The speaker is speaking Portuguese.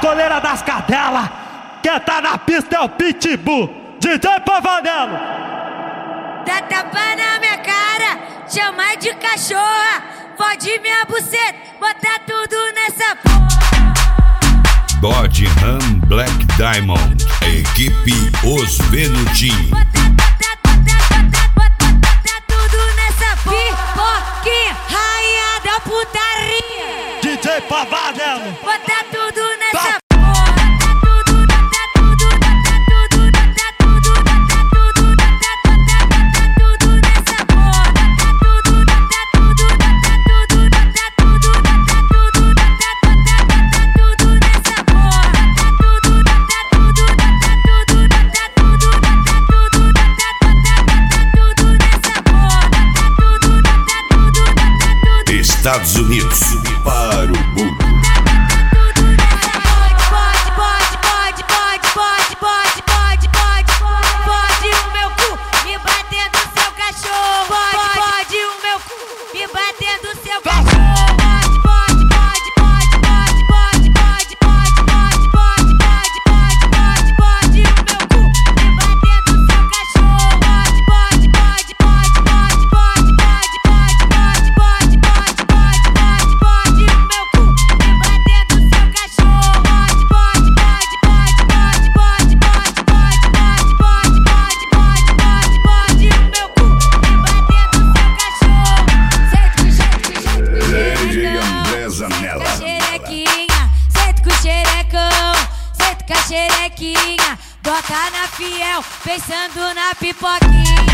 coleira das cadelas. Quem tá na pista é o Pitbull, DJ Pavanello. Dá tapa na minha cara, chama de cachorra, fode minha buceta, bota tudo nessa porra. Dodge Ram Black Diamond, equipe Os Venudinhos. Bota tudo nessa porra. Pipoquinha, rainha da putaria. DJ Pavanello. Bota tudo nessa porra. Estados Unidos para o mundo. Pode o meu cu me bater no seu cachorro. Pode o meu cu me bater no seu cachorro. Xerequinha, bota na fiel, pensando na pipoquinha.